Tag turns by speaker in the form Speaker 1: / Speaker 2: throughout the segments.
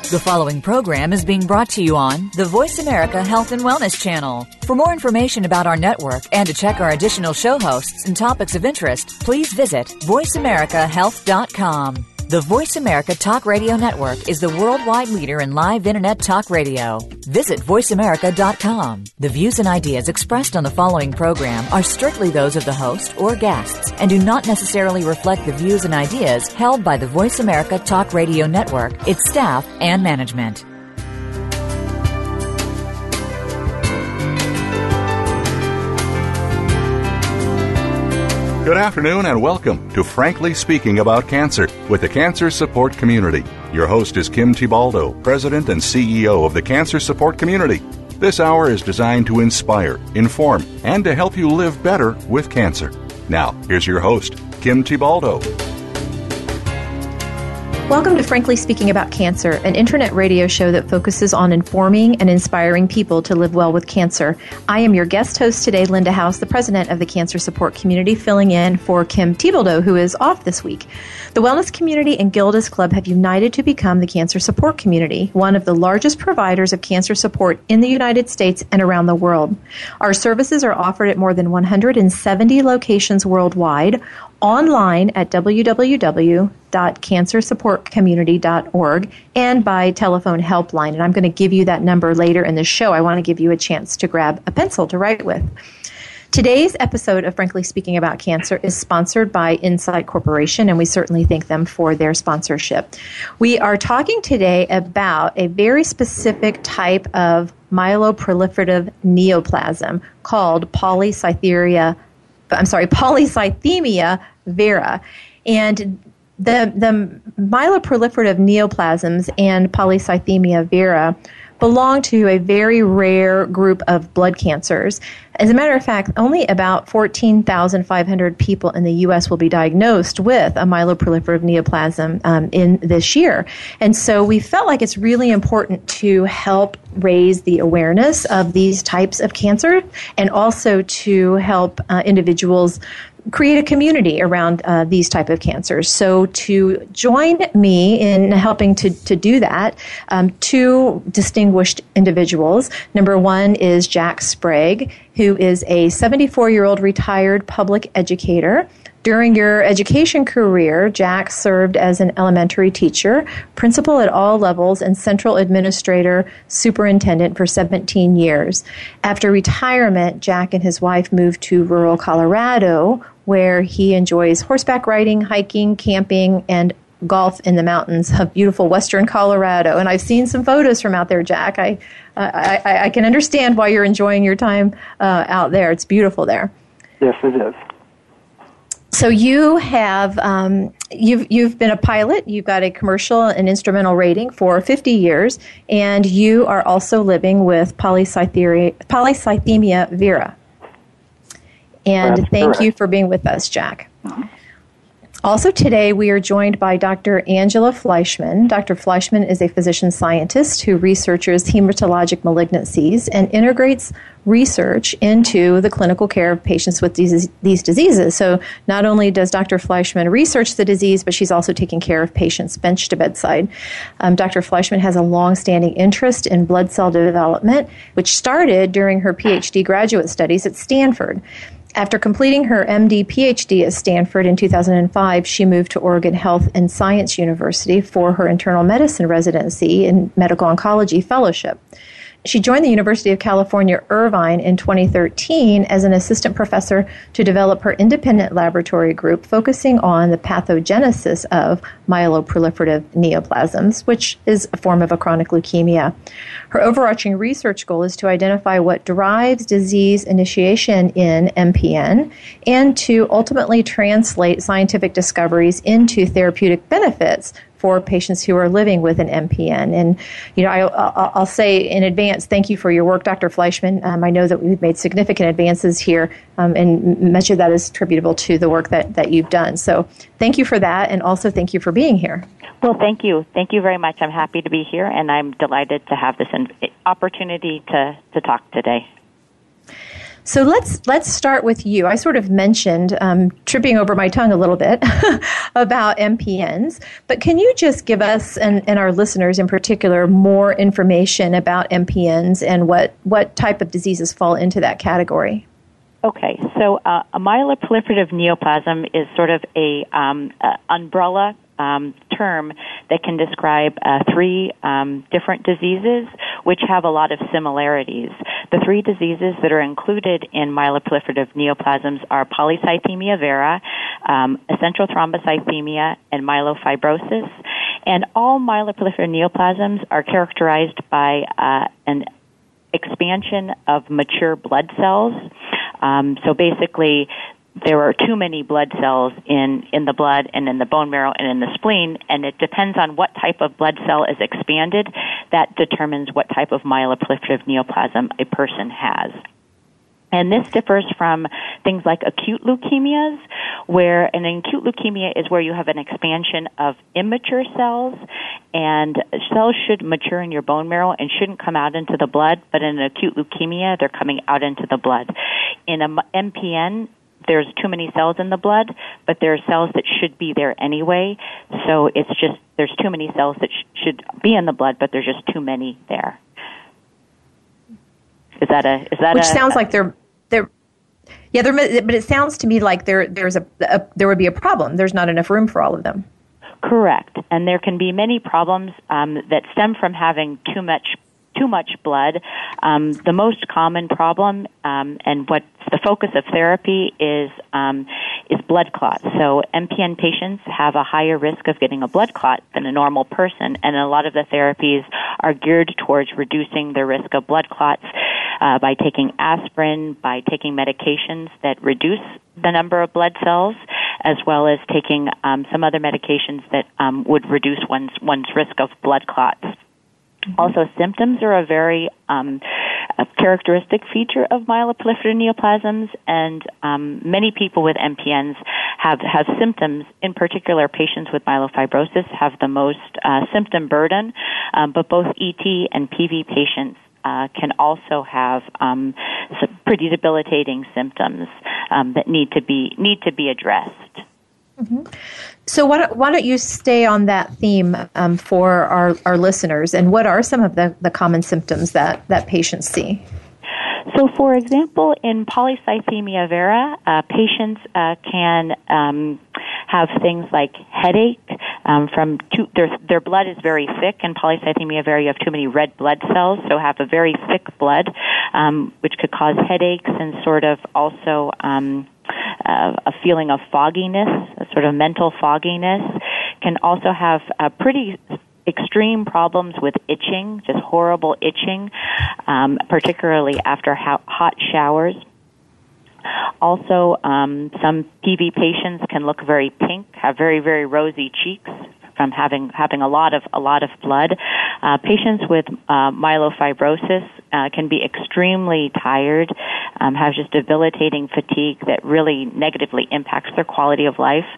Speaker 1: The following program is being brought to you on the Voice America Health and Wellness Channel. For more information about our network and to check our additional show hosts and topics of interest, please visit voiceamericahealth.com. The Voice America Talk Radio Network is the worldwide leader in live Internet talk radio. Visit voiceamerica.com. The views and ideas expressed on the following program are strictly those of the host or guests and do not necessarily reflect the views and ideas held by the Voice America Talk Radio Network, its staff, and management.
Speaker 2: Good afternoon and welcome to Frankly Speaking About Cancer with the Cancer Support Community. Your host is Kim Tibaldo, President and CEO of the Cancer Support Community. This hour is designed to inspire, inform, and to help you live better with cancer. Now, here's your host, Kim Tibaldo.
Speaker 3: Welcome to Frankly Speaking About Cancer, an internet radio show that focuses on informing and inspiring people to live well with cancer. I am your guest host today, Linda House, the president of the Cancer Support Community, filling in for Kim Tibaldo, who is off this week. The Wellness Community and Gilda's Club have united to become the Cancer Support Community, one of the largest providers of cancer support in the United States and around the world. Our services are offered at more than 170 locations worldwide, online at www.cancersupportcommunity.org, and by telephone helpline. And I'm going to give you that number later in the show. I want to give you a chance to grab a pencil to write with. Today's episode of Frankly Speaking About Cancer is sponsored by Insight Corporation, and we certainly thank them for their sponsorship. We are talking today about a very specific type of myeloproliferative neoplasm called polycythemia vera. And the myeloproliferative neoplasms and polycythemia vera belong to a very rare group of blood cancers. As a matter of fact, only about 14,500 people in the U.S. will be diagnosed with a myeloproliferative neoplasm in this year. And so we felt like it's really important to help raise the awareness of these types of cancer and also to help individuals create a community around these type of cancers. So to join me in helping to do that, two distinguished individuals. Number one is Jack Sprague, who is a 74-year-old retired public educator. During your education career, Jack served as an elementary teacher, principal at all levels, and central administrator superintendent for 17 years. After retirement, Jack and his wife moved to rural Colorado, where he enjoys horseback riding, hiking, camping, and golf in the mountains of beautiful western Colorado. And I've seen some photos from out there, Jack. I can understand why you're enjoying your time out there. It's beautiful there.
Speaker 4: Yes, it is.
Speaker 3: So you have you've been a pilot. You've got a commercial and instrumental rating for 50 years, and you are also living with polycythemia vera. And
Speaker 4: That's
Speaker 3: thank
Speaker 4: correct.
Speaker 3: you for being with us, Jack. Also today, we are joined by Dr. Angela Fleischman. Dr. Fleischman is a physician scientist who researches hematologic malignancies and integrates research into the clinical care of patients with these diseases. So not only does Dr. Fleischman research the disease, but she's also taking care of patients bench to bedside. Dr. Fleischman has a long-standing interest in blood cell development, which started during her PhD graduate studies at Stanford. After completing her MD PhD at Stanford in 2005, she moved to Oregon Health and Science University for her internal medicine residency and medical oncology fellowship. She joined the University of California, Irvine in 2013 as an assistant professor to develop her independent laboratory group focusing on the pathogenesis of myeloproliferative neoplasms, which is a form of a chronic leukemia. Her overarching research goal is to identify what drives disease initiation in MPN and to ultimately translate scientific discoveries into therapeutic benefits for patients who are living with an MPN. And, I'll say in advance, thank you for your work, Dr. Fleischman. I know that we've made significant advances here, and much of that is attributable to the work that you've done. So thank you for that, and also thank you for being here.
Speaker 5: Well, thank you. Thank you very much. I'm happy to be here, and I'm delighted to have this opportunity to talk today.
Speaker 3: So let's start with you. I sort of mentioned, tripping over my tongue a little bit, about MPNs, but can you just give us and our listeners in particular more information about MPNs and what type of diseases fall into that category?
Speaker 5: Okay, so a myeloproliferative neoplasm is sort of a umbrella term that can describe three different diseases which have a lot of similarities. The three diseases that are included in myeloproliferative neoplasms are polycythemia vera, essential thrombocythemia, and myelofibrosis. And all myeloproliferative neoplasms are characterized by an expansion of mature blood cells. So basically, there are too many blood cells in the blood and in the bone marrow and in the spleen, and it depends on what type of blood cell is expanded. That determines what type of myeloproliferative neoplasm a person has. And this differs from things like acute leukemias, where an acute leukemia is where you have an expansion of immature cells, and cells should mature in your bone marrow and shouldn't come out into the blood, but in an acute leukemia, they're coming out into the blood. In an MPN, there's too many cells in the blood, but there are cells that should be there anyway, so it's just there's too many cells that should be in the blood, but there's just too many there.
Speaker 3: Which sounds like but it sounds to me like there would be a problem. There's not enough room for all of them.
Speaker 5: Correct, and there can be many problems that stem from having too much blood. The most common problem, and what's the focus of therapy is blood clots. So MPN patients have a higher risk of getting a blood clot than a normal person, and a lot of the therapies are geared towards reducing the risk of blood clots by taking aspirin, by taking medications that reduce the number of blood cells, as well as taking some other medications that would reduce one's risk of blood clots. Also, symptoms are a very characteristic feature of myeloproliferative neoplasms, and many people with MPNs have symptoms. In particular, patients with myelofibrosis have the most symptom burden, but both ET and PV patients can also have some pretty debilitating symptoms that need to be addressed.
Speaker 3: Mm-hmm. So why don't you stay on that theme for our listeners, and what are some of the common symptoms that patients see?
Speaker 5: So, for example, in polycythemia vera, patients can have things like headache their blood is very thick. In polycythemia vera, you have too many red blood cells, so have a very thick blood, which could cause headaches and sort of also a feeling of fogginess, a sort of mental fogginess. Can also have pretty extreme problems with itching, just horrible itching, particularly after hot showers. Also, some PV patients can look very pink, have very, very rosy cheeks from having a lot of blood. Patients with myelofibrosis can be extremely tired, have just debilitating fatigue that really negatively impacts their quality of life.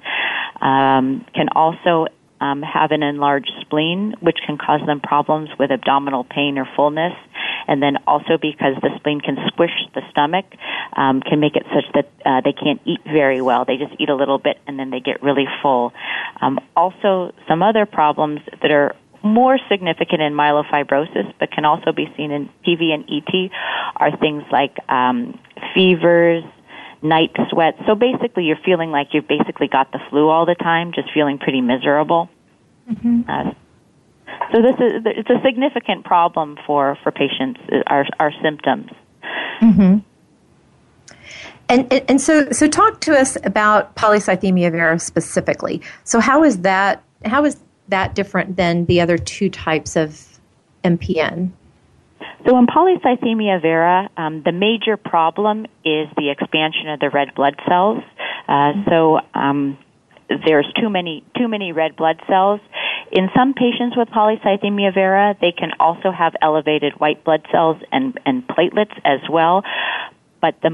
Speaker 5: Can also have an enlarged spleen, which can cause them problems with abdominal pain or fullness. And then also because the spleen can squish the stomach, can make it such that they can't eat very well. They just eat a little bit and then they get really full. Also, some other problems that are more significant in myelofibrosis but can also be seen in PV and ET are things like fevers, night sweats. So basically you're feeling like you've basically got the flu all the time, just feeling pretty miserable. Mm-hmm. So it's a significant problem for patients, our symptoms.
Speaker 3: Mm-hmm. And so talk to us about polycythemia vera specifically. So how is that different than the other two types of MPN?
Speaker 5: So in polycythemia vera, the major problem is the expansion of the red blood cells. There's too many red blood cells. In some patients with polycythemia vera, they can also have elevated white blood cells and platelets as well. But the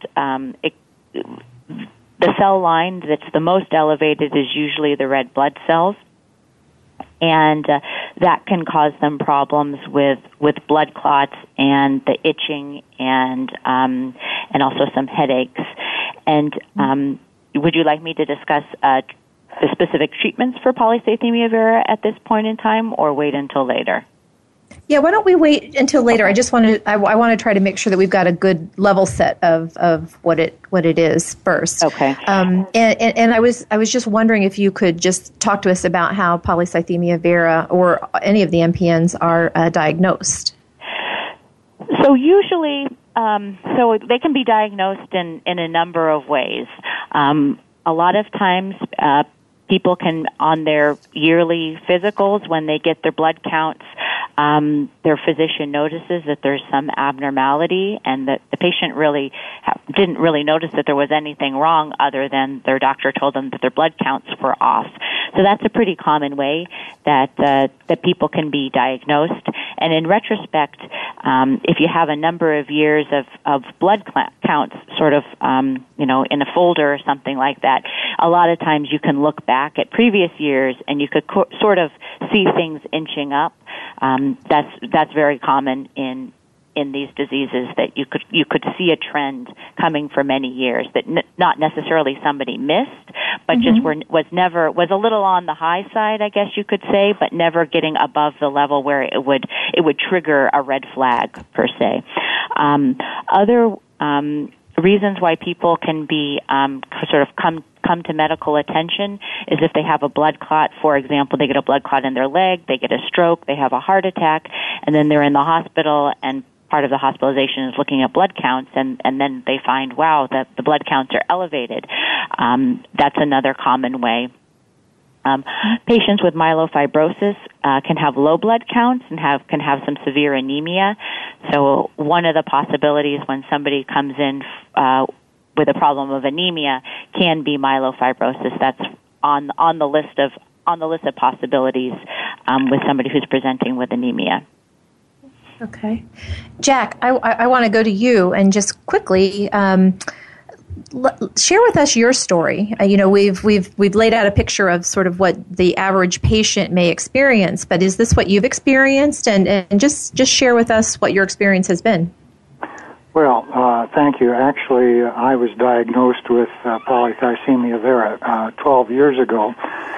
Speaker 5: cell line that's the most elevated is usually the red blood cells. And that can cause them problems with blood clots and the itching and and also some headaches. And would you like me to discuss the specific treatments for polycythemia vera at this point in time, or wait until later?
Speaker 3: Yeah, why don't we wait until later? I just want to I want to try to make sure that we've got a good level set of what it is first.
Speaker 5: Okay.
Speaker 3: And I was just wondering if you could just talk to us about how polycythemia vera or any of the MPNs are diagnosed.
Speaker 5: So usually, so they can be diagnosed in a number of ways. A lot of times, people can, on their yearly physicals, when they get their blood counts, their physician notices that there's some abnormality, and that the patient really didn't really notice that there was anything wrong other than their doctor told them that their blood counts were off. So that's a pretty common way that people can be diagnosed. And in retrospect, if you have a number of years of blood counts sort of, in a folder or something like that, a lot of times you can look back at previous years and you could sort of see things inching up. That's very common in these diseases, that you could see a trend coming for many years that not necessarily somebody missed, but just was a little on the high side, I guess you could say, but never getting above the level where it would trigger a red flag per se. Other reasons why people can be sort of come to medical attention is if they have a blood clot. For example, they get a blood clot in their leg, they get a stroke, they have a heart attack, and then they're in the hospital, and part of the hospitalization is looking at blood counts, and then they find, wow, that the blood counts are elevated. That's another common way. Patients with myelofibrosis can have low blood counts and can have some severe anemia. So one of the possibilities when somebody comes in with a problem of anemia can be myelofibrosis. That's on the list of possibilities with somebody who's presenting with anemia.
Speaker 3: Okay, Jack, I want to go to you and just quickly share with us your story. We've laid out a picture of sort of what the average patient may experience, but is this what you've experienced? And just share with us what your experience has been.
Speaker 4: Well, thank you. Actually, I was diagnosed with polycythemia vera 12 years ago.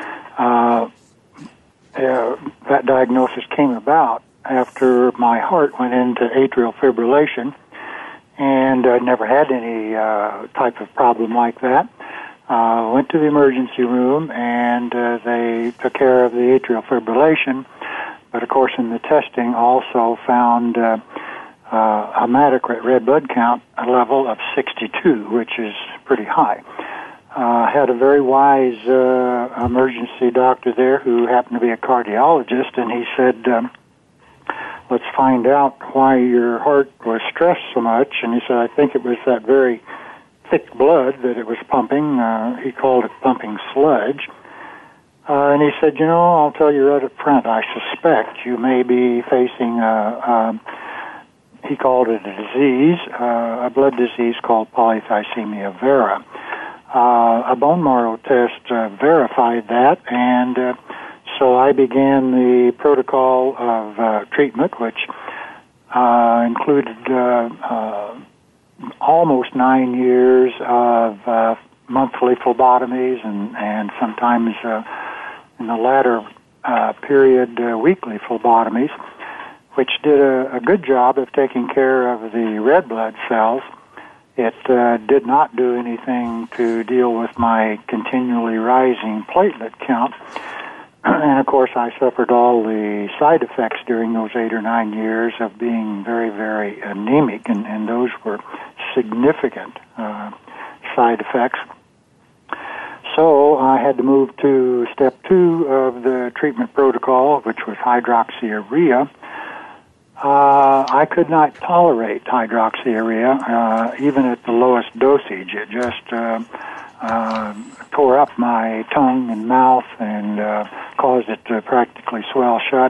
Speaker 4: That diagnosis came about after my heart went into atrial fibrillation, and I never had any type of problem like that. Went to the emergency room, and they took care of the atrial fibrillation, but of course in the testing also found a hematocrit red blood count level of 62, which is pretty high. Had a very wise emergency doctor there who happened to be a cardiologist, and he said, let's find out why your heart was stressed so much. And he said, I think it was that very thick blood that it was pumping. He called it pumping sludge. And he said, I'll tell you right up front, I suspect you may be facing he called it a disease, a blood disease called polycythemia vera. A bone marrow test verified that, and so I began the protocol of treatment, which included almost 9 years of monthly phlebotomies and sometimes in the latter period weekly phlebotomies, which did a good job of taking care of the red blood cells. It did not do anything to deal with my continually rising platelet count. And, of course, I suffered all the side effects during those 8 or 9 years of being very, very anemic, and those were significant side effects. So I had to move to step 2 of the treatment protocol, which was hydroxyurea. I could not tolerate hydroxyurea, even at the lowest dosage. It just tore up my tongue and mouth and caused it to practically swell shut.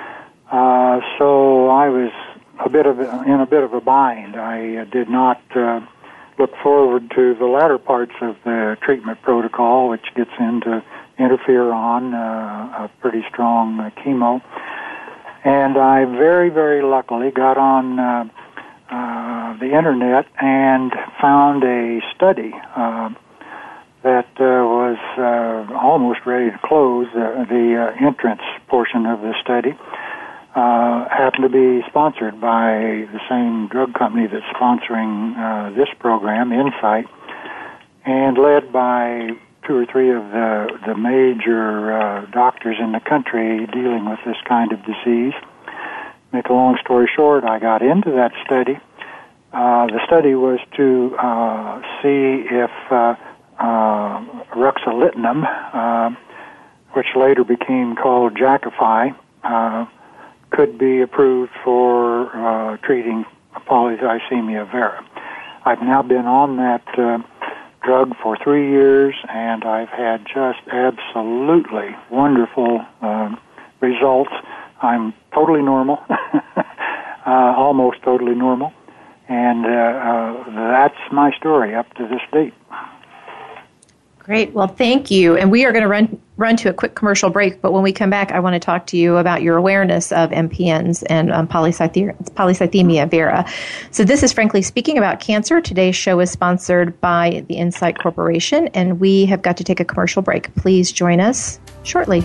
Speaker 4: So I was in a bit of a bind. I did not look forward to the latter parts of the treatment protocol, which gets into interferon, a pretty strong chemo. And I very, very luckily got on the internet and found a study that was almost ready to close. The entrance portion of the study happened to be sponsored by the same drug company that's sponsoring this program, Insight, and led by 2 or 3 of the major doctors in the country dealing with this kind of disease. Make a long story short, I got into that study. The study was to see if ruxolitinib, which later became called Jakafi, could be approved for treating polycythemia vera. I've now been on that drug for 3 years, and I've had just absolutely wonderful results. I'm totally normal, almost totally normal, and that's my story up to this date.
Speaker 3: Great. Well, thank you. And we are going to run to a quick commercial break, but when we come back, I want to talk to you about your awareness of MPNs and polycythemia vera. So this is Frankly Speaking About Cancer. Today's show is sponsored by the Insight Corporation, and we have got to take a commercial break. Please join us shortly.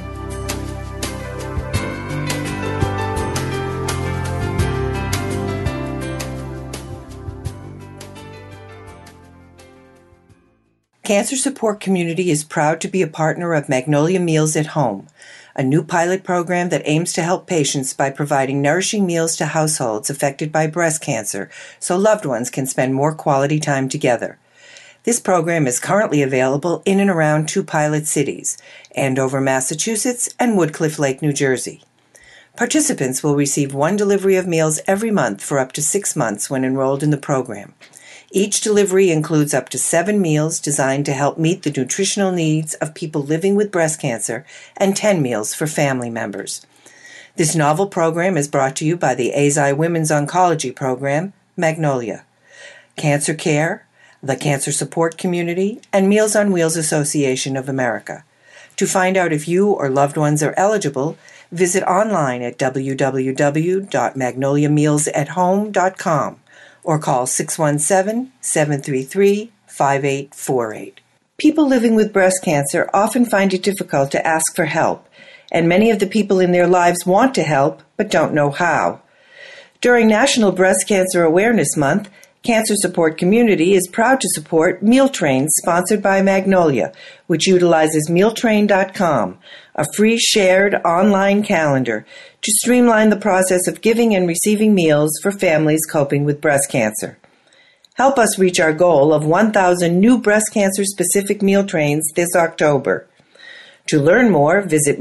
Speaker 6: Cancer Support Community is proud to be a partner of Magnolia Meals at Home, a new pilot program that aims to help patients by providing nourishing meals to households affected by breast cancer so loved ones can spend more quality time together. This program is currently available in and around 2 pilot cities, Andover, Massachusetts, and Woodcliff Lake, New Jersey. Participants will receive 1 delivery of meals every month for up to 6 months when enrolled in the program. Each delivery includes up to 7 meals designed to help meet the nutritional needs of people living with breast cancer and 10 meals for family members. This novel program is brought to you by the Eisai Women's Oncology Program, Magnolia, Cancer Care, the Cancer Support Community, and Meals on Wheels Association of America. To find out if you or loved ones are eligible, visit online at www.magnoliamealsathome.com. or call 617-733-5848. People living with breast cancer often find it difficult to ask for help, and many of the people in their lives want to help but don't know how. During National Breast Cancer Awareness Month, Cancer Support Community is proud to support Meal Train, sponsored by Magnolia, which utilizes mealtrain.com, a free shared online calendar to streamline the process of giving and receiving meals for families coping with breast cancer. Help us reach our goal of 1,000 new breast cancer-specific meal trains this October. To learn more, visit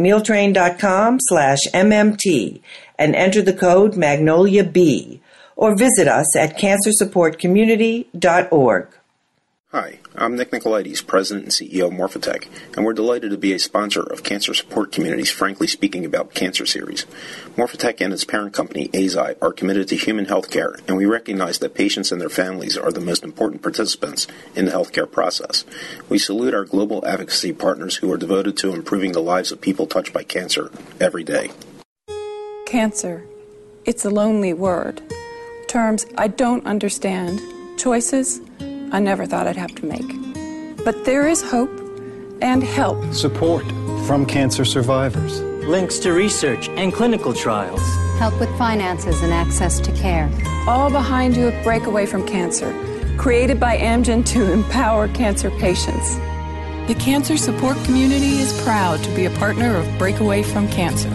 Speaker 6: mealtrain.com/MMT and enter the code MagnoliaB, or visit us at cancersupportcommunity.org.
Speaker 7: Hi, I'm Nick Nicolaides, President and CEO of Morphotek, and we're delighted to be a sponsor of Cancer Support Community's Frankly Speaking About Cancer series. Morphotek and its parent company, Eisai, are committed to human health care, and we recognize that patients and their families are the most important participants in the healthcare process. We salute our global advocacy partners who are devoted to improving the lives of people touched by cancer every day.
Speaker 8: Cancer. It's a lonely word. Terms I don't understand. Choices I never thought I'd have to make. But there is hope and help.
Speaker 9: Support from cancer survivors.
Speaker 10: Links to research and clinical trials.
Speaker 11: Help with finances and access to care.
Speaker 8: All behind you at Breakaway from Cancer, created by Amgen to empower cancer patients.
Speaker 12: The Cancer Support Community is proud to be a partner of Breakaway from Cancer.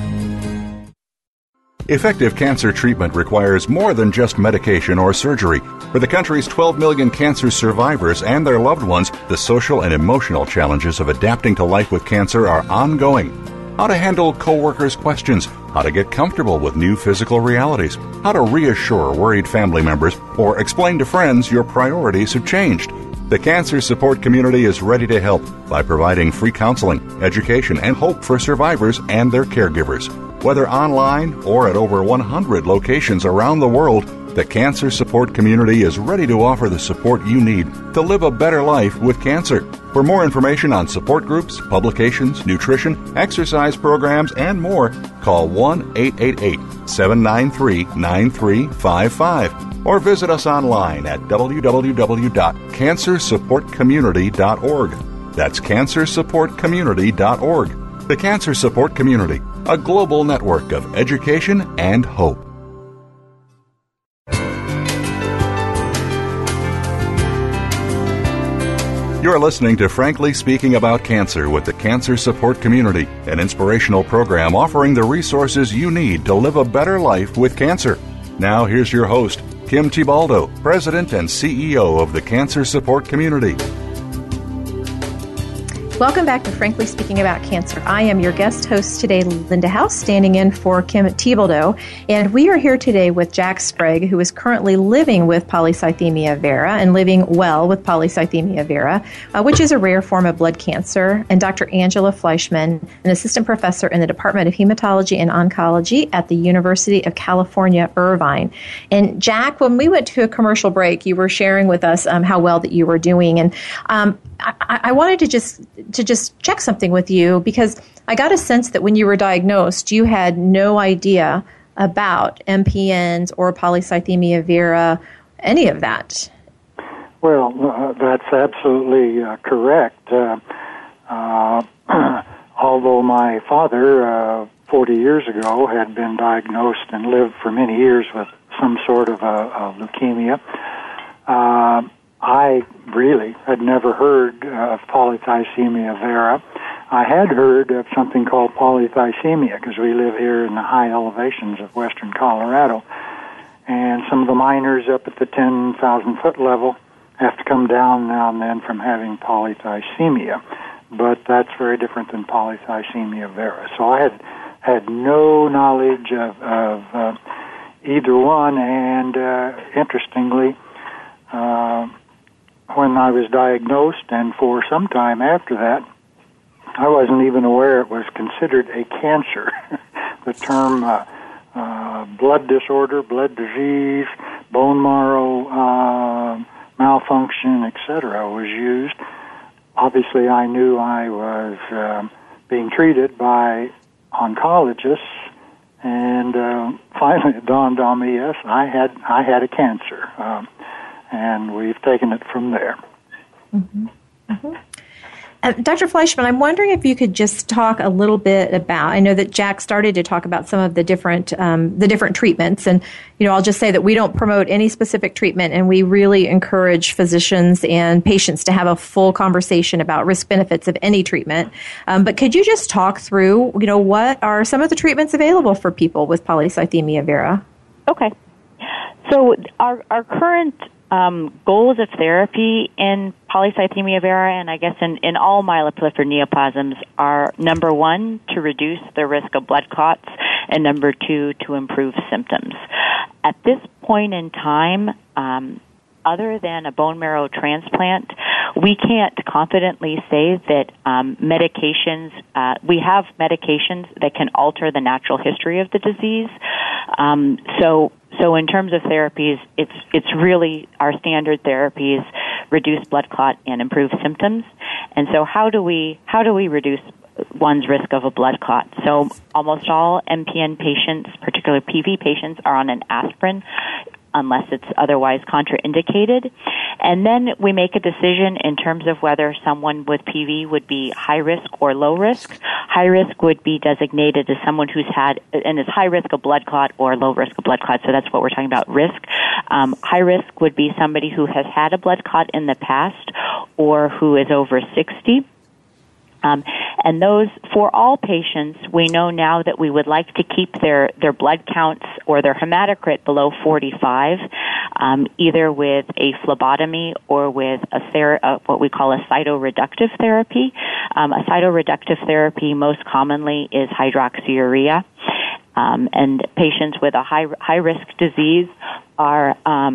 Speaker 2: Effective cancer treatment requires more than just medication or surgery. For the country's 12 million cancer survivors and their loved ones, the social and emotional challenges of adapting to life with cancer are ongoing. How to handle coworkers' questions, how to get comfortable with new physical realities, how to reassure worried family members, or explain to friends your priorities have changed. The Cancer Support Community is ready to help by providing free counseling, education, and hope for survivors and their caregivers. Whether online or at over 100 locations around the world, the Cancer Support Community is ready to offer the support you need to live a better life with cancer. For more information on support groups, publications, nutrition, exercise programs, and more, call 1-888-793-9355. or visit us online at www.cancersupportcommunity.org. That's cancersupportcommunity.org. The Cancer Support Community, a global network of education and hope. You're listening to Frankly Speaking About Cancer with the Cancer Support Community, an inspirational program offering the resources you need to live a better life with cancer. Now here's your host, Kim Thiboldeaux, President and CEO of the Cancer Support Community.
Speaker 3: Welcome back to Frankly Speaking About Cancer. I am your guest host today, Linda House, standing in for Kim Thiboldeaux, and we are here today with Jack Sprague, who is currently living with polycythemia vera and living well with polycythemia vera, which is a rare form of blood cancer, and Dr. Angela Fleischman, an assistant professor in the Department of Hematology and Oncology at the University of California, Irvine. And Jack, when we went to a commercial break, you were sharing with us how well that you were doing, and I wanted to just check something with you, because I got a sense that when you were diagnosed, you had no idea about MPNs or polycythemia vera, any of that.
Speaker 4: Well, that's absolutely correct. Although my father, 40 years ago, had been diagnosed and lived for many years with some sort of a leukemia, I really had never heard of polycythemia vera. I had heard of something called polycythemia because we live here in the high elevations of western Colorado. And some of the miners up at the 10,000-foot level have to come down now and then from having polycythemia. But that's very different than polycythemia vera. So I had no knowledge of either one. And interestingly, when I was diagnosed, and for some time after that, I wasn't even aware it was considered a cancer. The term blood disorder, blood disease, bone marrow malfunction, etc. was used. Obviously, I knew I was being treated by oncologists, and finally it dawned on me, yes, I had a cancer. And we've taken it from there.
Speaker 3: Mm-hmm. Mm-hmm. Dr. Fleischman, I'm wondering if you could just talk a little bit about, I know that Jack started to talk about some of the different treatments, and I'll just say that we don't promote any specific treatment, and we really encourage physicians and patients to have a full conversation about risk benefits of any treatment. But could you just talk through, what are some of the treatments available for people with polycythemia vera?
Speaker 5: Okay. So our current goals of therapy in polycythemia vera, and I guess in all myeloproliferative neoplasms, are number one, to reduce the risk of blood clots, and number two, to improve symptoms. At this point in time, other than a bone marrow transplant, we can't confidently say that medications, we have medications that can alter the natural history of the disease. So in terms of therapies, it's really our standard therapies reduce blood clot and improve symptoms. And so how do we reduce one's risk of a blood clot? So almost all MPN patients, particularly PV patients, are on an aspirin unless it's otherwise contraindicated. And then we make a decision in terms of whether someone with PV would be high risk or low risk. High risk would be designated as someone who's had and is high risk of blood clot or low risk of blood clot. So that's what we're talking about, risk. High risk would be somebody who has had a blood clot in the past or who is over 60. And those, for all patients, we know now that we would like to keep their blood counts or their hematocrit below 45, either with a phlebotomy or with what we call a cytoreductive therapy. A cytoreductive therapy most commonly is hydroxyurea, and patients with a high risk disease are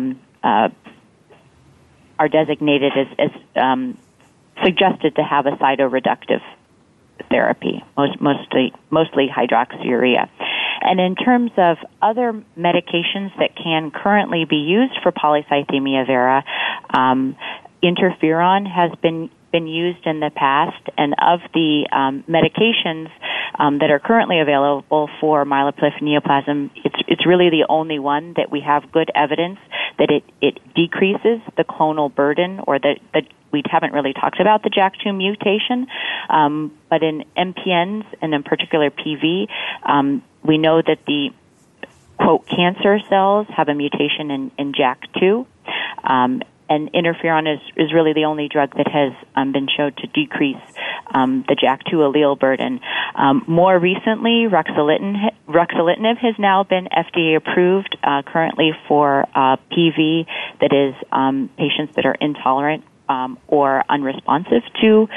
Speaker 5: designated as suggested to have a cytoreductive therapy, mostly hydroxyurea. And in terms of other medications that can currently be used for polycythemia vera, interferon has been used in the past, and of the medications that are currently available for myeloproliferative neoplasm, it's really the only one that we have good evidence that it decreases the clonal burden, or that we haven't really talked about the JAK2 mutation, but in MPNs and in particular PV, we know that the quote cancer cells have a mutation in JAK2. And interferon is really the only drug that has been shown to decrease the JAK2 allele burden. More recently, ruxolitinib has now been FDA approved currently for PV, that is patients that are intolerant or unresponsive to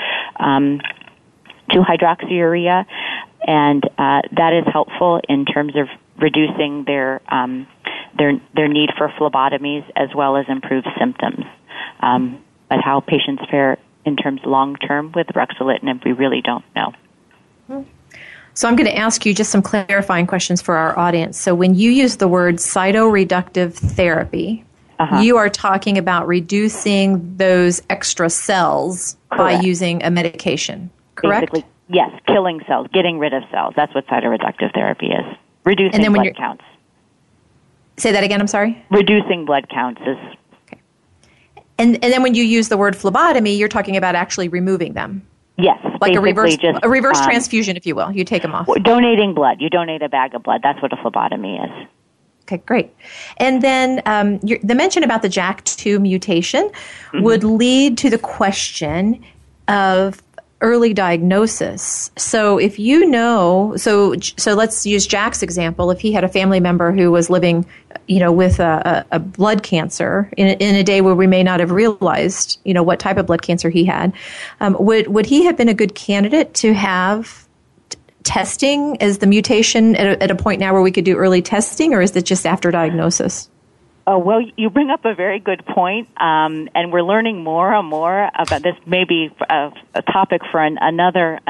Speaker 5: hydroxyurea, and that is helpful in terms of reducing their need for phlebotomies as well as improved symptoms. But how patients fare in terms long-term with ruxolitinib, we really don't know.
Speaker 3: So I'm going to ask you just some clarifying questions for our audience. So when you use the word cytoreductive therapy, you are talking about reducing those extra cells by using a medication, correct?
Speaker 5: Basically, yes, killing cells, getting rid of cells. That's what cytoreductive therapy is. Reducing blood counts.
Speaker 3: Say that again, I'm sorry?
Speaker 5: Reducing blood counts is...
Speaker 3: Okay. And then when you use the word phlebotomy, you're talking about actually removing them.
Speaker 5: Yes.
Speaker 3: Like a reverse transfusion, if you will. You take them off.
Speaker 5: Donating blood. You donate a bag of blood. That's what a phlebotomy is.
Speaker 3: Okay, great. And then the mention about the JAK2 mutation would lead to the question of early diagnosis. So if you know, so let's use Jack's example. If he had a family member who was living, with a blood cancer in a day where we may not have realized, what type of blood cancer he had, would he have been a good candidate to have testing? Is the mutation at a point now where we could do early testing, or is it just after diagnosis?
Speaker 5: Oh, well, you bring up a very good point, and we're learning more and more about this. Maybe a topic for another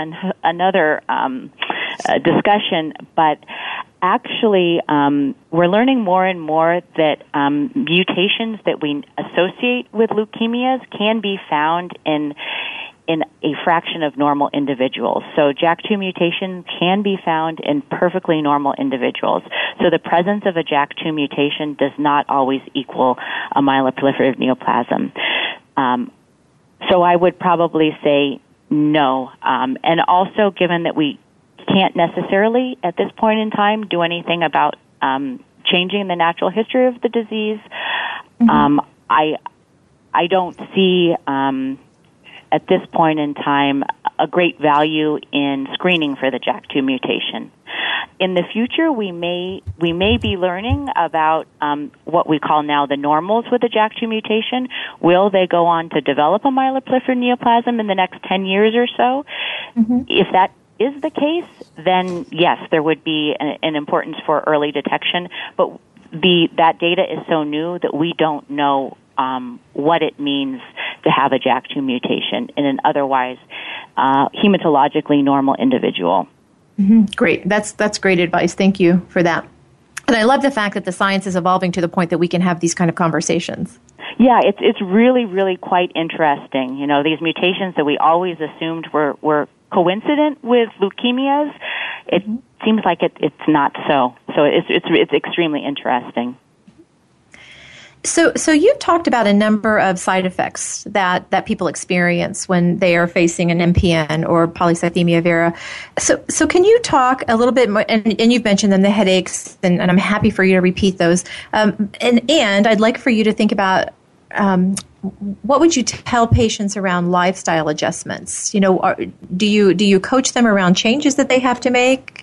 Speaker 5: discussion, but actually, we're learning more and more that mutations that we associate with leukemias can be found in a fraction of normal individuals. So JAK2 mutation can be found in perfectly normal individuals. So the presence of a JAK2 mutation does not always equal a myeloproliferative neoplasm. So I would probably say no. And also, given that we can't necessarily, at this point in time, do anything about changing the natural history of the disease, I don't see... at this point in time, a great value in screening for the JAK2 mutation. In the future, we may be learning about what we call now the normals with the JAK2 mutation. Will they go on to develop a myeloproliferative neoplasm in the next 10 years or so? If that is the case, then yes, there would be an importance for early detection. But that data is so new that we don't know what it means to have a JAK2 mutation in an otherwise hematologically normal individual.
Speaker 3: Great. That's great advice. Thank you for that. And I love the fact that the science is evolving to the point that we can have these kind of conversations.
Speaker 5: Yeah, it's really, really quite interesting. These mutations that we always assumed were coincident with leukemias, it seems like it's not so. So it's extremely interesting.
Speaker 3: So you've talked about a number of side effects that people experience when they are facing an MPN or polycythemia vera. So can you talk a little bit more, and you've mentioned them, the headaches, and I'm happy for you to repeat those. And I'd like for you to think about what would you tell patients around lifestyle adjustments? Do you coach them around changes that they have to make?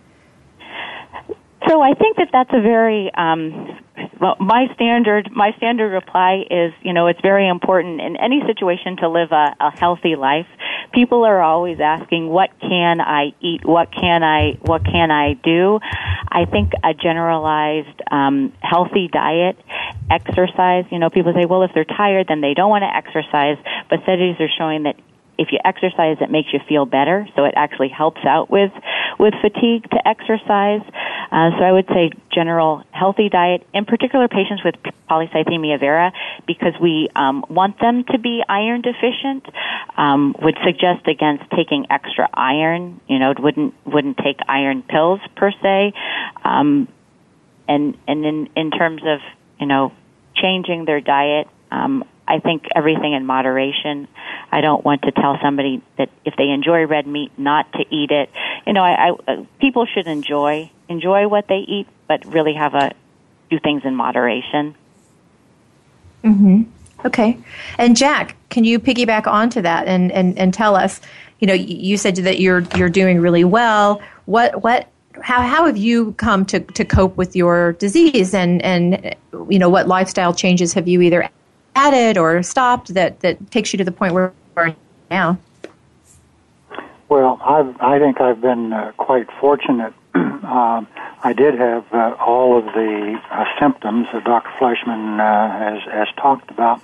Speaker 5: So I think that's a very my standard reply is, it's very important in any situation to live a healthy life. People are always asking, what can I eat? What can I do? I think a generalized healthy diet, exercise. People say, well, if they're tired, then they don't want to exercise. But studies are showing that if you exercise, it makes you feel better, so it actually helps out with fatigue to exercise. So I would say general healthy diet, in particular patients with polycythemia vera, because we want them to be iron deficient, would suggest against taking extra iron. Wouldn't take iron pills per se. And in terms of, changing their diet. I think everything in moderation. I don't want to tell somebody that if they enjoy red meat, not to eat it. People should enjoy what they eat, but really do things in moderation.
Speaker 3: Mm-hmm. Okay. And Jack, can you piggyback onto that and tell us, you said that you're doing really well. How have you come to cope with your disease, and what lifestyle changes have you either added or stopped that takes you to the point where you are now?
Speaker 4: Well, I think I've been quite fortunate. I did have all of the symptoms that Dr. Fleischman has talked about,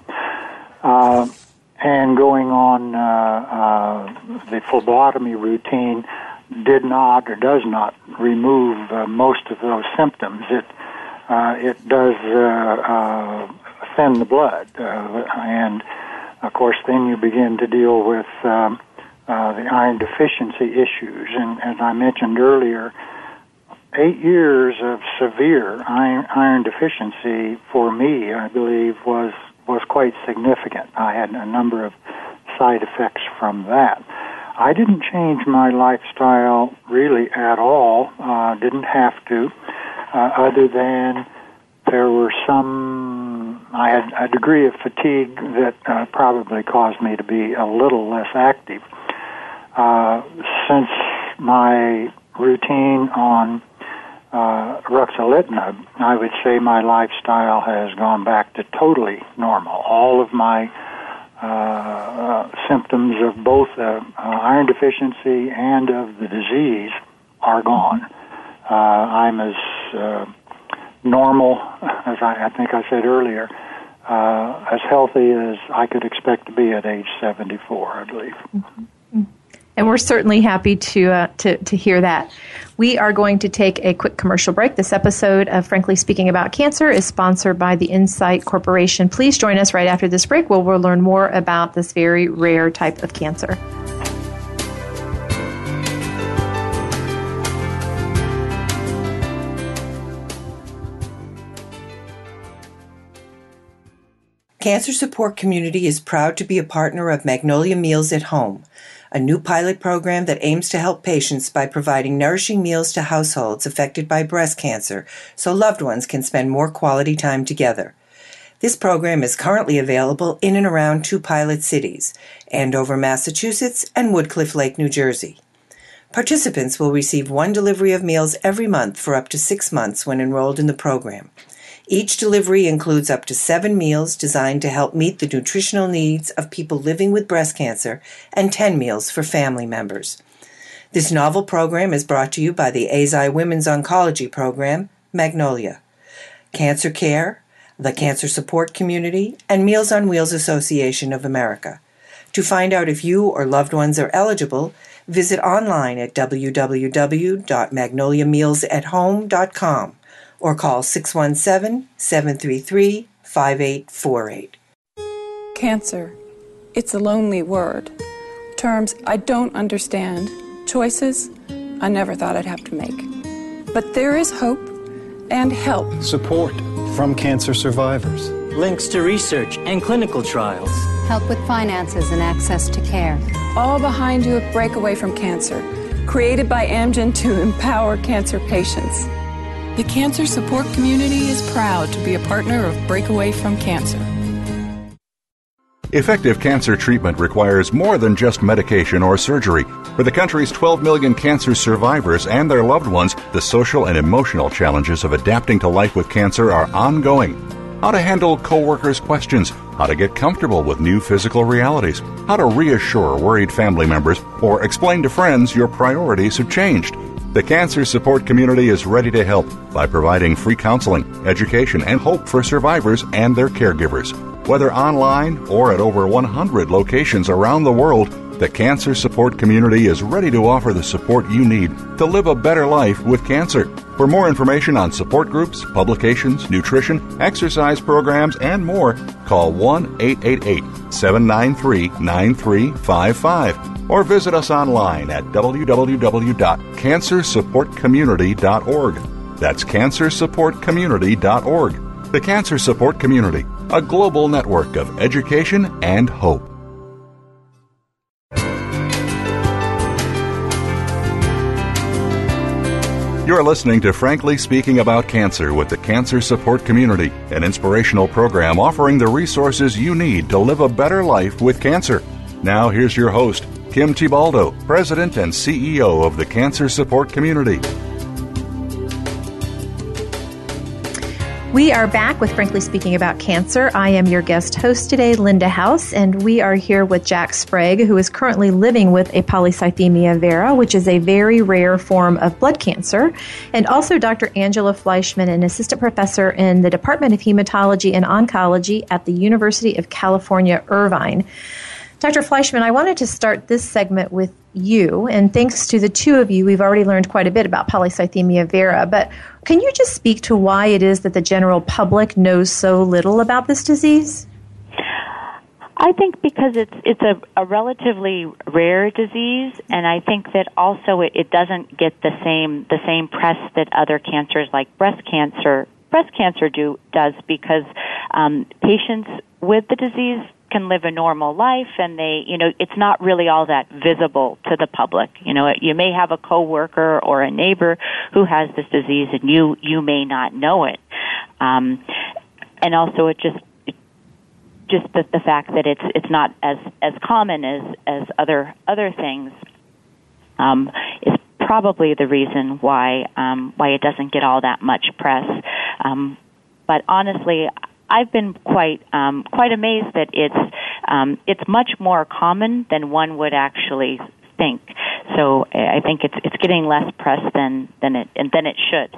Speaker 4: and going on the phlebotomy routine did not or does not remove most of those symptoms. It does thin the blood, and of course then you begin to deal with the iron deficiency issues. And as I mentioned earlier, 8 years of severe iron deficiency for me, I believe, was quite significant. I had a number of side effects from that. I didn't change my lifestyle really at all, didn't have to, other than there were I had a degree of fatigue that probably caused me to be a little less active. Since my routine on ruxolitinib, I would say my lifestyle has gone back to totally normal. All of my symptoms of both iron deficiency and of the disease are gone. I'm as normal, as I think I said earlier, as healthy as I could expect to be at age 74, I believe.
Speaker 3: Mm-hmm. And we're certainly happy to hear that. We are going to take a quick commercial break. This episode of Frankly Speaking About Cancer is sponsored by the Insight Corporation. Please join us right after this break, where we'll learn more about this very rare type of cancer.
Speaker 6: Cancer Support Community is proud to be a partner of Magnolia Meals at Home, a new pilot program that aims to help patients by providing nourishing meals to households affected by breast cancer so loved ones can spend more quality time together. This program is currently available in and around 2 pilot cities, Andover, Massachusetts, and Woodcliff Lake, New Jersey. Participants will receive 1 delivery of meals every month for up to 6 months when enrolled in the program. Each delivery includes up to 7 meals designed to help meet the nutritional needs of people living with breast cancer and 10 meals for family members. This novel program is brought to you by the AZI Women's Oncology Program, Magnolia, Cancer Care, the Cancer Support Community, and Meals on Wheels Association of America. To find out if you or loved ones are eligible, visit online at www.magnoliamealsathome.com. or call 617-733-5848.
Speaker 8: Cancer. It's a lonely word. Terms I don't understand. Choices I never thought I'd have to make. But there is hope and help.
Speaker 9: Support from cancer survivors.
Speaker 10: Links to research and clinical trials.
Speaker 11: Help with finances and access to care.
Speaker 8: All behind you at Breakaway from Cancer. Created by Amgen to empower cancer patients.
Speaker 12: The Cancer Support Community is proud to be a partner of Breakaway from Cancer.
Speaker 2: Effective cancer treatment requires more than just medication or surgery. For the country's 12 million cancer survivors and their loved ones, the social and emotional challenges of adapting to life with cancer are ongoing. How to handle coworkers' questions, how to get comfortable with new physical realities, how to reassure worried family members, or explain to friends your priorities have changed. The Cancer Support Community is ready to help by providing free counseling, education, and hope for survivors and their caregivers. Whether online or at over 100 locations around the world, the Cancer Support Community is ready to offer the support you need to live a better life with cancer. For more information on support groups, publications, nutrition, exercise programs, and more, call 1-888-793-9355 or visit us online at www.cancersupportcommunity.org. That's cancersupportcommunity.org. The Cancer Support Community, a global network of education and hope. You're listening to Frankly Speaking About Cancer with the Cancer Support Community, an inspirational program offering the resources you need to live a better life with cancer. Now here's your host, Kim Thiboldeaux, President and CEO of the Cancer Support Community.
Speaker 3: We are back with Frankly Speaking About Cancer. I am your guest host today, Linda House, and we are here with Jack Sprague, who is currently living with a polycythemia vera, which is a very rare form of blood cancer, and also Dr. Angela Fleischman, an assistant professor in the Department of Hematology and Oncology at the University of California, Irvine. Dr. Fleischman, I wanted to start this segment with you, and thanks to the two of you, we've already learned quite a bit about polycythemia vera, but can you just speak to why it is that the general public knows so little about this disease?
Speaker 5: I think because it's a relatively rare disease, and I think that also it doesn't get the same press that other cancers like breast cancer does, because patients with the disease can live a normal life, and it's not really all that visible to the public. You may have a coworker or a neighbor who has this disease, and you may not know it. And also, it just the fact that it's not as common as other things is probably the reason why it doesn't get all that much press. But honestly, I've been quite amazed that it's much more common than one would actually think. So I think it's getting less press than it should.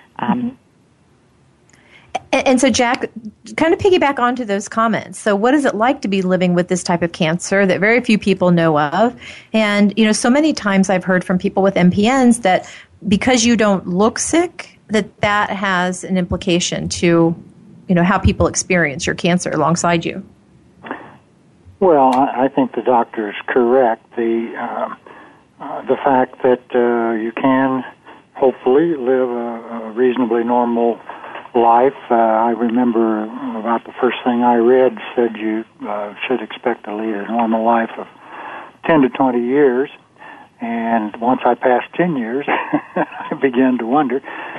Speaker 3: And so, Jack, kind of piggyback onto those comments. So what is it like to be living with this type of cancer that very few people know of? And, so many times I've heard from people with MPNs that because you don't look sick, that has an implication to how people experience your cancer alongside you.
Speaker 4: Well, I think the doctor is correct. The fact that you can hopefully live a reasonably normal life. I remember about the first thing I read said you should expect to lead a normal life of 10 to 20 years. And once I passed 10 years, I began to wonder.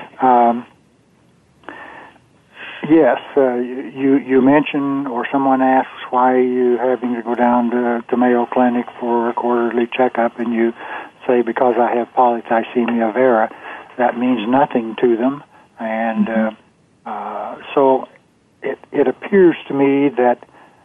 Speaker 4: Yes, you mentioned, or someone asks why you having to go down to Mayo Clinic for a quarterly checkup, and you say because I have polycythemia vera. That means nothing to them, and so it appears to me that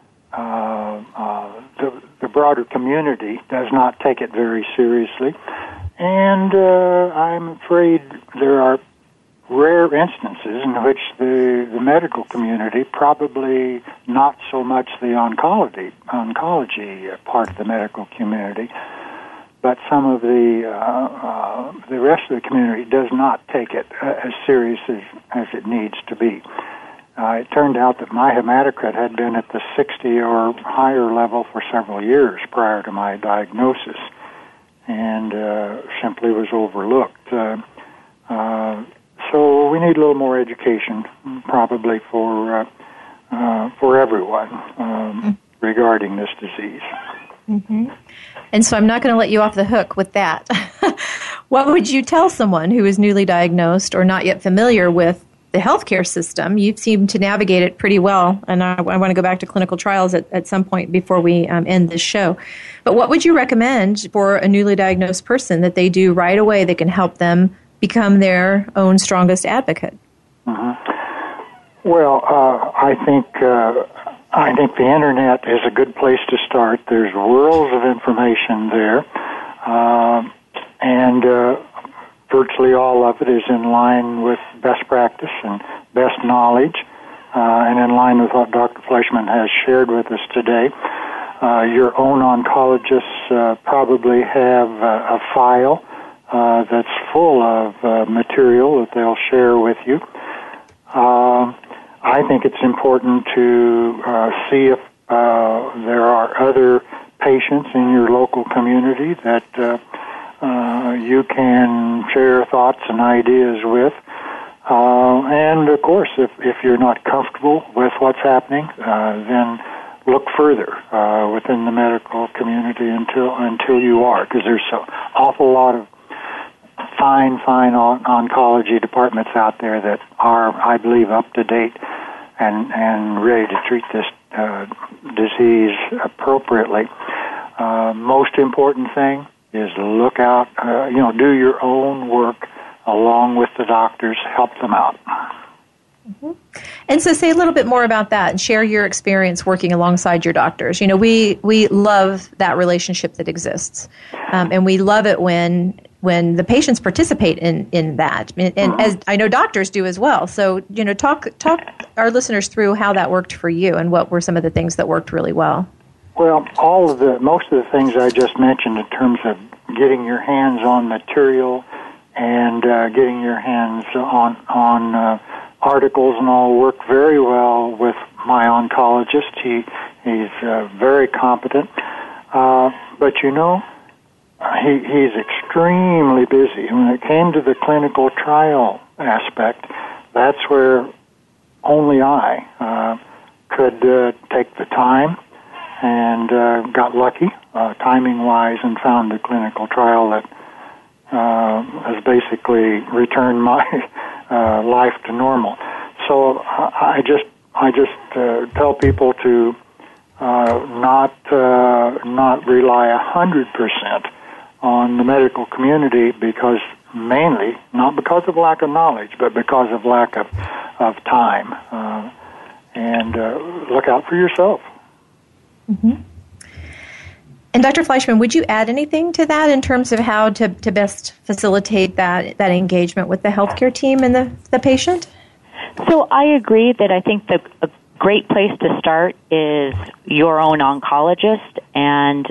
Speaker 4: the broader community does not take it very seriously, and I'm afraid there are rare instances in which the medical community, probably not so much the oncology part of the medical community, but some of the rest of the community does not take it as serious as it needs to be. It turned out that my hematocrit had been at the 60 or higher level for several years prior to my diagnosis, and simply was overlooked. So we need a little more education, probably for everyone regarding this disease.
Speaker 3: Mm-hmm. And so I'm not going to let you off the hook with that. What would you tell someone who is newly diagnosed or not yet familiar with the healthcare system? You seem to navigate it pretty well, and I want to go back to clinical trials at some point before we end this show. But what would you recommend for a newly diagnosed person that they do right away that can help them become their own strongest advocate?
Speaker 4: Mm-hmm. Well, I think the internet is a good place to start. There's worlds of information there, and virtually all of it is in line with best practice and best knowledge, and in line with what Dr. Fleischman has shared with us today. Your own oncologists probably have a file that's full of material that they'll share with you. I think it's important to see if there are other patients in your local community that you can share thoughts and ideas with, and of course, if you're not comfortable with what's happening, then look further within the medical community until you are, because there's an awful lot of fine oncology departments out there that are, I believe, up to date and ready to treat this disease appropriately. Most important thing is look out, do your own work along with the doctors, help them out.
Speaker 3: Mm-hmm. And so say a little bit more about that and share your experience working alongside your doctors. We love that relationship that exists. And we love it when the patients participate in that. And as I know doctors do as well. So, talk our listeners through how that worked for you and what were some of the things that worked really well.
Speaker 4: Well, most of the things I just mentioned in terms of getting your hands on material and getting your hands on articles and all work very well with my oncologist. He's very competent, but he's extremely busy. When it came to the clinical trial aspect, that's where only I could take the time, and got lucky timing-wise and found the clinical trial that has basically returned my life to normal. So I just tell people to not rely 100% on the medical community, because mainly not because of lack of knowledge, but because of lack of time. And look out for yourself.
Speaker 3: Mm-hmm. And Dr. Fleischman, would you add anything to that in terms of how to best facilitate that engagement with the healthcare team and the patient?
Speaker 5: So I agree that I think a great place to start is your own oncologist, and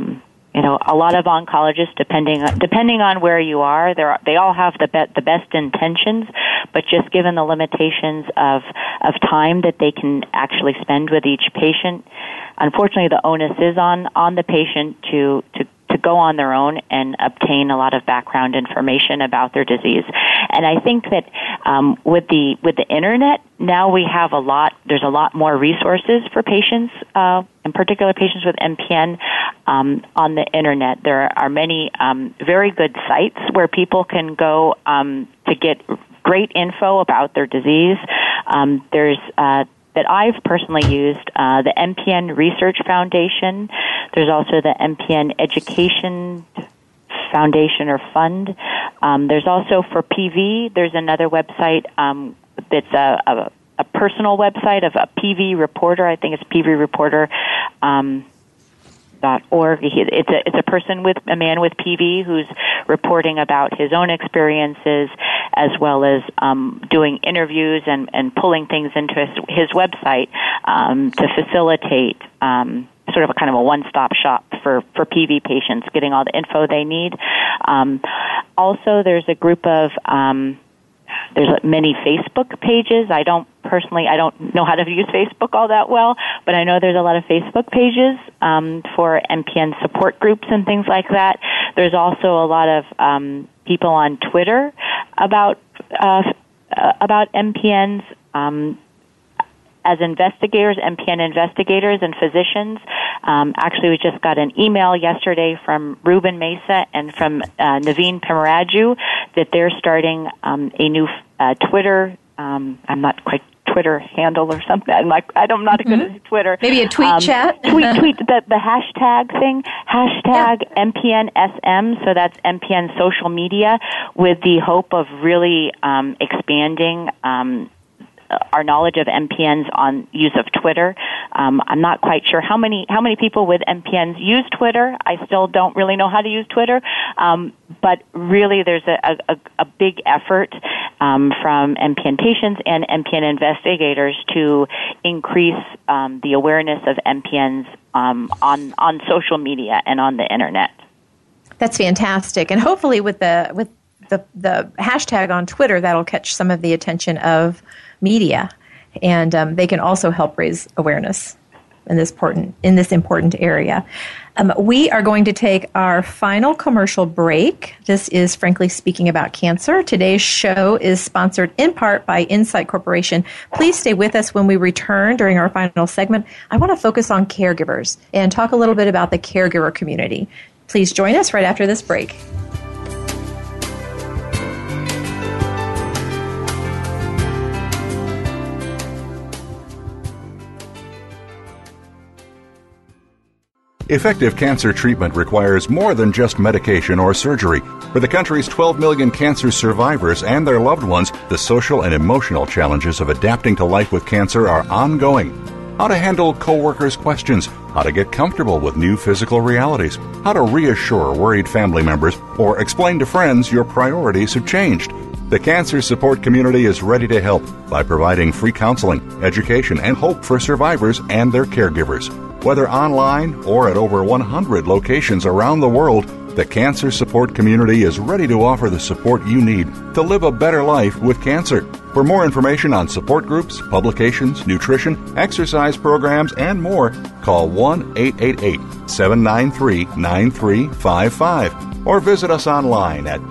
Speaker 5: a lot of oncologists, depending on where you are, they all have the best intentions, but just given the limitations of time that they can actually spend with each patient, unfortunately the onus is on the patient to go on their own and obtain a lot of background information about their disease. And I think that with the internet, now there's a lot more resources for patients, in particular patients with MPN, on the internet. There are many very good sites where people can go to get great info about their disease. There's that I've personally used, the MPN Research Foundation. There's also the MPN Education Foundation or Fund. There's also for PV, there's another website that's a personal website of a PV reporter. I think it's PVreporter.org. It's a man with PV who's reporting about his own experiences, as well as doing interviews and pulling things into his website to facilitate sort of a kind of a one-stop shop for PV patients, getting all the info they need. Also, there's a group of there's many Facebook pages. I don't know how to use Facebook all that well, but I know there's a lot of Facebook pages for MPN support groups and things like that. There's also a lot of people on Twitter about MPNs as investigators, MPN investigators and physicians. Actually, we just got an email yesterday from Ruben Mesa and from Naveen Pimaraju that they're starting a new Twitter, I'm not quite Twitter handle or something. I'm not good at Twitter.
Speaker 3: Maybe a tweet chat?
Speaker 5: tweet the hashtag thing, #MPNSM, so that's MPN social media, with the hope of really expanding our knowledge of MPNs on use of Twitter. I'm not quite sure how many people with MPNs use Twitter. I still don't really know how to use Twitter, but really there's a big effort from MPN patients and MPN investigators to increase the awareness of MPNs on social media and on the internet.
Speaker 3: That's fantastic, and hopefully with the hashtag on Twitter, that'll catch some of the attention of media, and they can also help raise awareness in this important area. We are going to take our final commercial break. This is Frankly Speaking About Cancer. Today's show is sponsored in part by Insight Corporation. Please stay with us when we return during our final segment. I want to focus on caregivers and talk a little bit about the caregiver community. Please join us right after this break.
Speaker 2: Effective cancer treatment requires more than just medication or surgery. For the country's 12 million cancer survivors and their loved ones, the social and emotional challenges of adapting to life with cancer are ongoing. How to handle coworkers' questions, how to get comfortable with new physical realities, how to reassure worried family members, or explain to friends your priorities have changed. The Cancer Support Community is ready to help by providing free counseling, education, and hope for survivors and their caregivers. Whether online or at over 100 locations around the world, the Cancer Support Community is ready to offer the support you need to live a better life with cancer. For more information on support groups, publications, nutrition, exercise programs, and more, call 1-888-793-9355 or visit us online at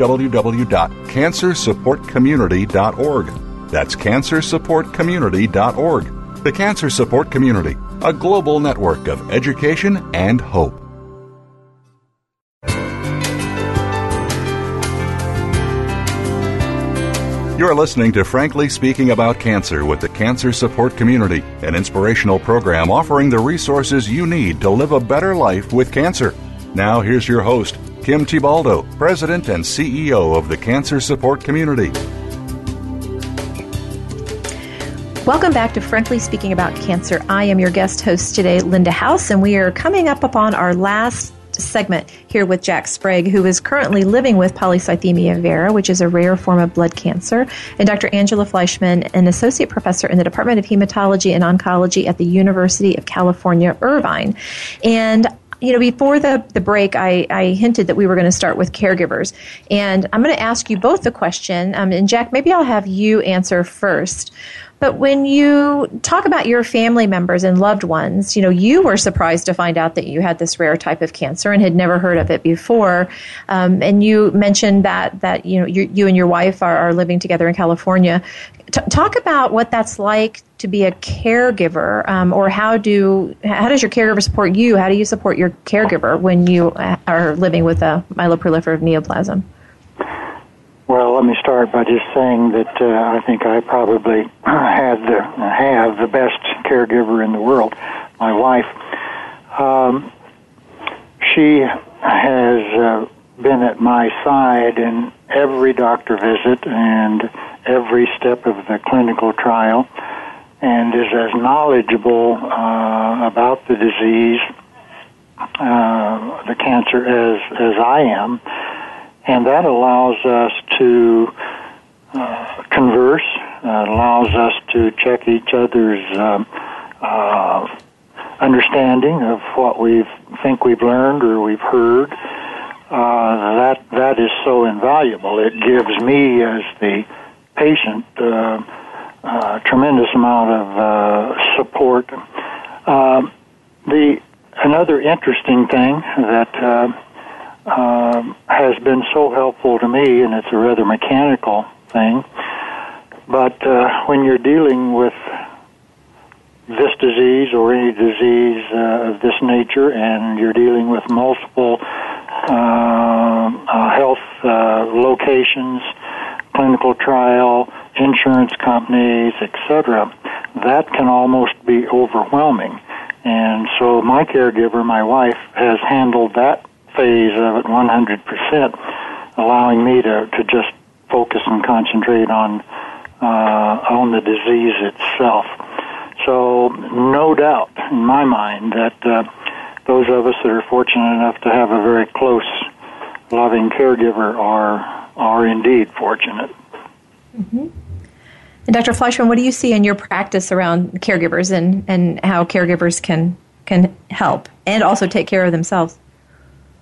Speaker 2: www.cancersupportcommunity.org. That's cancersupportcommunity.org. The Cancer Support Community, a global network of education and hope. You're listening to Frankly Speaking About Cancer with the Cancer Support Community, an inspirational program offering the resources you need to live a better life with cancer. Now here's your host, Kim Thiboldeaux, President and CEO of the Cancer Support Community.
Speaker 3: Welcome back to Frankly Speaking About Cancer. I am your guest host today, Linda House, and we are coming up upon our last segment here with Jack Sprague, who is currently living with polycythemia vera, which is a rare form of blood cancer, and Dr. Angela Fleischman, an associate professor in the Department of Hematology and Oncology at the University of California, Irvine. And before the break, I hinted that we were going to start with caregivers. And I'm going to ask you both the question. And Jack, maybe I'll have you answer first. But when you talk about your family members and loved ones, you were surprised to find out that you had this rare type of cancer and had never heard of it before. And you mentioned that you and your wife are living together in California. Talk about what that's like to be a caregiver, or how does your caregiver support you? How do you support your caregiver when you are living with a myeloproliferative neoplasm?
Speaker 4: Well, let me start by just saying that I think I probably have the best caregiver in the world, my wife. She has been at my side in every doctor visit and every step of the clinical trial, and is as knowledgeable about the disease, the cancer, as I am. And that allows us to converse, allows us to check each other's understanding of what we think we've learned or we've heard. That is so invaluable. It gives me, as the patient, tremendous amount of support. Another interesting thing that has been so helpful to me, and it's a rather mechanical thing, but when you're dealing with this disease or any disease of this nature, and you're dealing with multiple health locations, clinical trial, insurance companies, etc., that can almost be overwhelming. And so my caregiver, my wife, has handled that phase of it 100%, allowing me to just focus and concentrate on the disease itself. So no doubt in my mind that those of us that are fortunate enough to have a very close, loving caregiver are indeed fortunate.
Speaker 3: Mm-hmm. And Dr. Fleischman, what do you see in your practice around caregivers and how caregivers can help and also take care of themselves?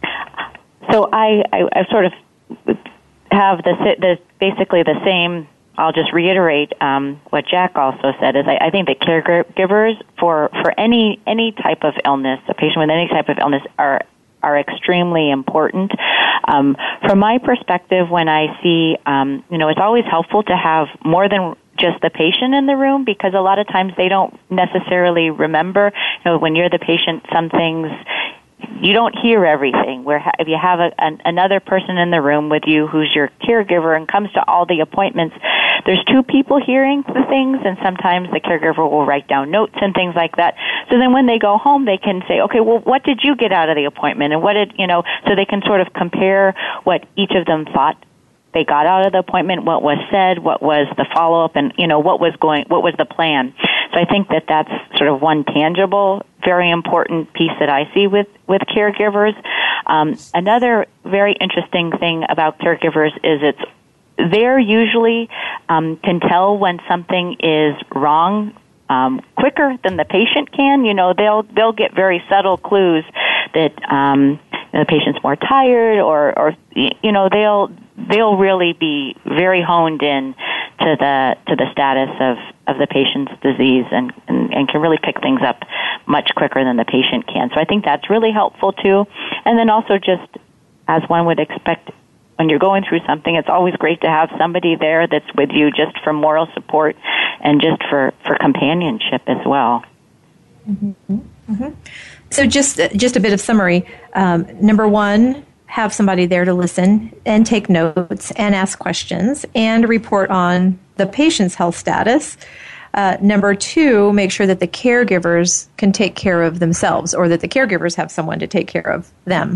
Speaker 5: So I sort of have basically the same I'll just reiterate what Jack also said. Is I think that caregivers for any type of illness, a patient with any type of illness, are extremely important. From my perspective, when I see, it's always helpful to have more than just the patient in the room, because a lot of times they don't necessarily remember. When you're the patient, some things you don't hear everything. Where if you have another person in the room with you who's your caregiver and comes to all the appointments, there's two people hearing the things, and sometimes the caregiver will write down notes and things like that. So then when they go home, they can say, okay, well, what did you get out of the appointment? And what did, so they can sort of compare what each of them thought they got out of the appointment, what was said, what was the follow-up, and, what was the plan. So I think that that's sort of one tangible, very important piece that I see with caregivers. Another very interesting thing about caregivers is they're usually can tell when something is wrong quicker than the patient can. They'll get very subtle clues that the patient's more tired, or they'll really be very honed in to the status of the patient's disease and can really pick things up much quicker than the patient can. So I think that's really helpful too. And then also, just as one would expect, when you're going through something, it's always great to have somebody there that's with you just for moral support and just for companionship as well.
Speaker 3: Mm-hmm. Mm-hmm. So just a bit of summary. Number one, have somebody there to listen and take notes and ask questions and report on the patient's health status. Number two, make sure that the caregivers can take care of themselves, or that the caregivers have someone to take care of them.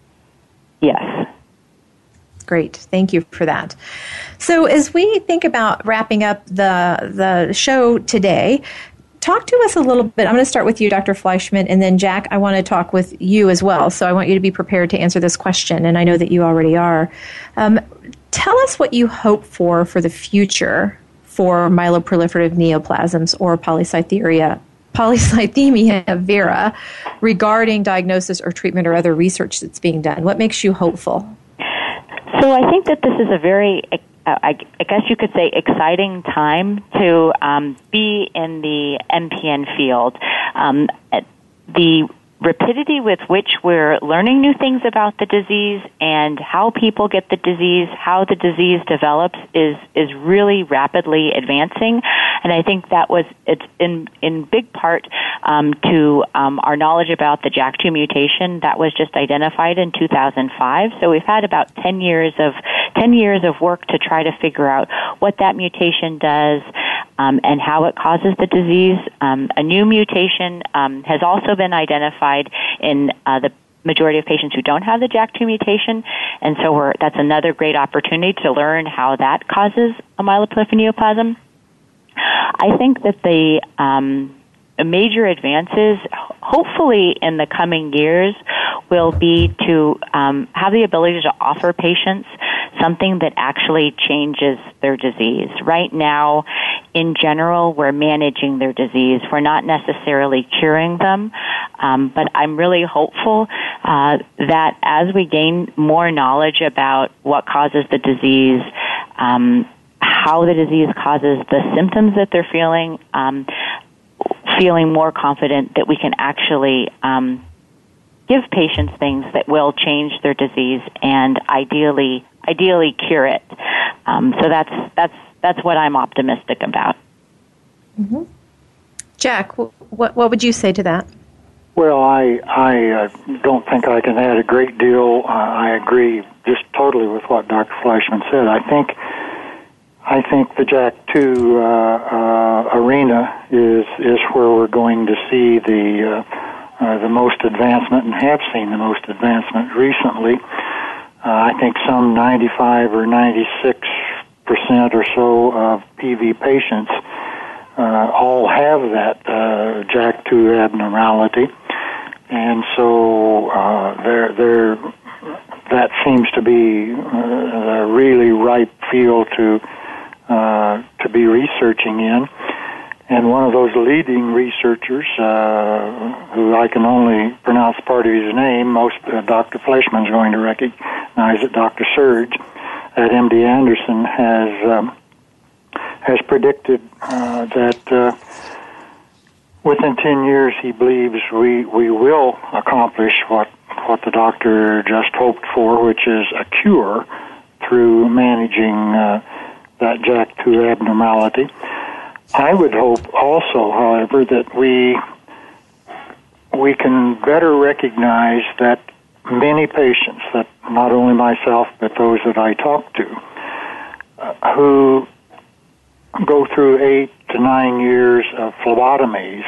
Speaker 5: Yes.
Speaker 3: Great. Thank you for that. So as we think about wrapping up the show today, talk to us a little bit. I'm going to start with you, Dr. Fleischman, and then Jack, I want to talk with you as well. So I want you to be prepared to answer this question, and I know that you already are. Tell us what you hope for the future for myeloproliferative neoplasms or polycythemia vera regarding diagnosis or treatment or other research that's being done. What makes you hopeful?
Speaker 5: So I think that this is a very, I guess you could say, exciting time to be in the MPN field. The rapidity with which we're learning new things about the disease and how people get the disease, how the disease develops is really rapidly advancing. And I think it's in big part to our knowledge about the JAK2 mutation that was just identified in 2005. So we've had about 10 years of work to try to figure out what that mutation does and how it causes the disease. A new mutation has also been identified in the majority of patients who don't have the JAK2 mutation, and so that's another great opportunity to learn how that causes a myeloproliferative neoplasm. I think that the major advances, hopefully in the coming years, will be to have the ability to offer patients something that actually changes their disease. Right now, in general, we're managing their disease. We're not necessarily curing them, but I'm really hopeful that as we gain more knowledge about what causes the disease, how the disease causes the symptoms that they're feeling more confident that we can actually give patients things that will change their disease and ideally cure it. So that's what I'm optimistic about.
Speaker 3: Mm-hmm. Jack, what would you say to that?
Speaker 4: Well, I don't think I can add a great deal. I agree just totally with what Dr. Fleischman said. I think the JAK2 arena is where we're going to see the most advancement and have seen the most advancement recently. I think some 95 or 96% or so of PV patients all have that JAK2 abnormality, and so that seems to be a really ripe field to be researching in. And one of those leading researchers, who I can only pronounce part of his name, Dr. Fleischman is going to recognize it, Dr. Serge at MD Anderson, has predicted that within 10 years he believes we will accomplish what the doctor just hoped for, which is a cure through managing that JAK2 abnormality. I would hope also, however, that we can better recognize that many patients, that not only myself but those that I talk to, who go through 8 to 9 years of phlebotomies,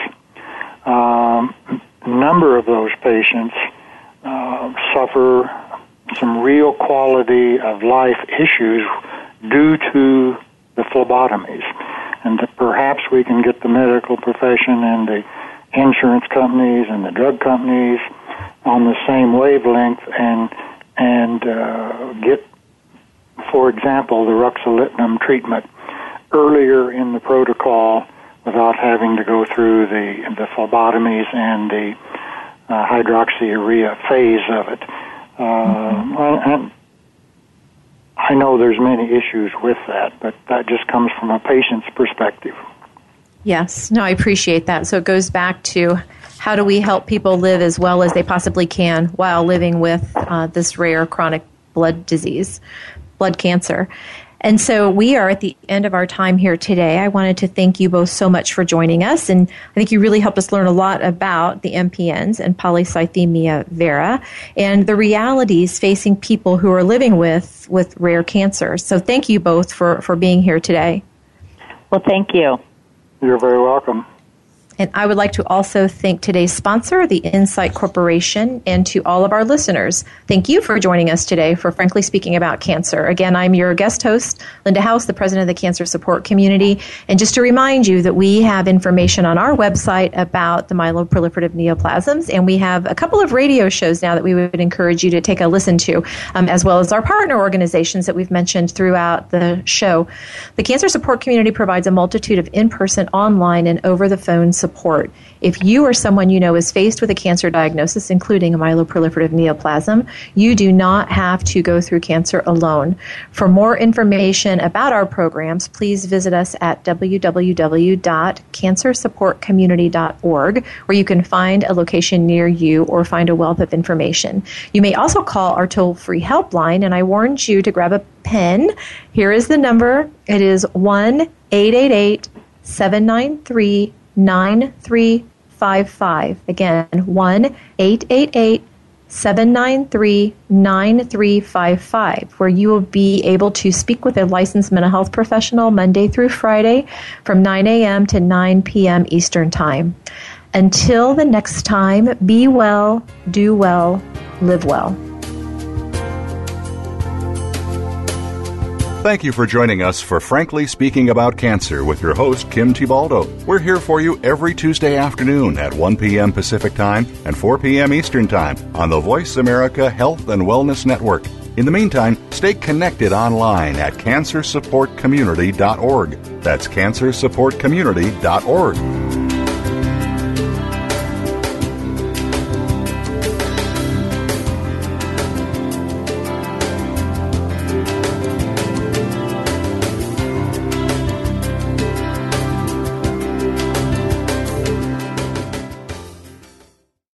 Speaker 4: a number of those patients suffer some real quality of life issues due to the phlebotomies, and that perhaps we can get the medical profession and the insurance companies and the drug companies on the same wavelength and get, for example, the ruxolitinib treatment earlier in the protocol without having to go through the phlebotomies and the hydroxyurea phase of it. And I know there's many issues with that, but that just comes from a patient's perspective.
Speaker 3: Yes, no, I appreciate that. So it goes back to how do we help people live as well as they possibly can while living with this rare chronic blood disease, blood cancer. And so we are at the end of our time here today. I wanted to thank you both so much for joining us. And I think you really helped us learn a lot about the MPNs and polycythemia vera and the realities facing people who are living with rare cancer. So thank you both for being here today.
Speaker 5: Well, thank you.
Speaker 4: You're very welcome.
Speaker 3: And I would like to also thank today's sponsor, the Insight Corporation, and to all of our listeners. Thank you for joining us today for Frankly Speaking About Cancer. Again, I'm your guest host, Linda House, the president of the Cancer Support Community. And just to remind you that we have information on our website about the myeloproliferative neoplasms, and we have a couple of radio shows now that we would encourage you to take a listen to, as well as our partner organizations that we've mentioned throughout the show. The Cancer Support Community provides a multitude of in-person, online, and over-the-phone support. If you or someone you know is faced with a cancer diagnosis, including a myeloproliferative neoplasm, you do not have to go through cancer alone. For more information about our programs, please visit us at www.cancersupportcommunity.org, where you can find a location near you or find a wealth of information. You may also call our toll-free helpline, and I warned you to grab a pen. Here is the number. It is 1-888-793-9355. Again, 1-888-793-9355, where you will be able to speak with a licensed mental health professional Monday through Friday from 9 a.m. to 9 p.m. Eastern Time. Until the next time, be well, do well, live well.
Speaker 2: Thank you for joining us for Frankly Speaking About Cancer with your host, Kim Thibaldo. We're here for you every Tuesday afternoon at 1 p.m. Pacific Time and 4 p.m. Eastern Time on the Voice America Health and Wellness Network. In the meantime, stay connected online at cancersupportcommunity.org. That's cancersupportcommunity.org.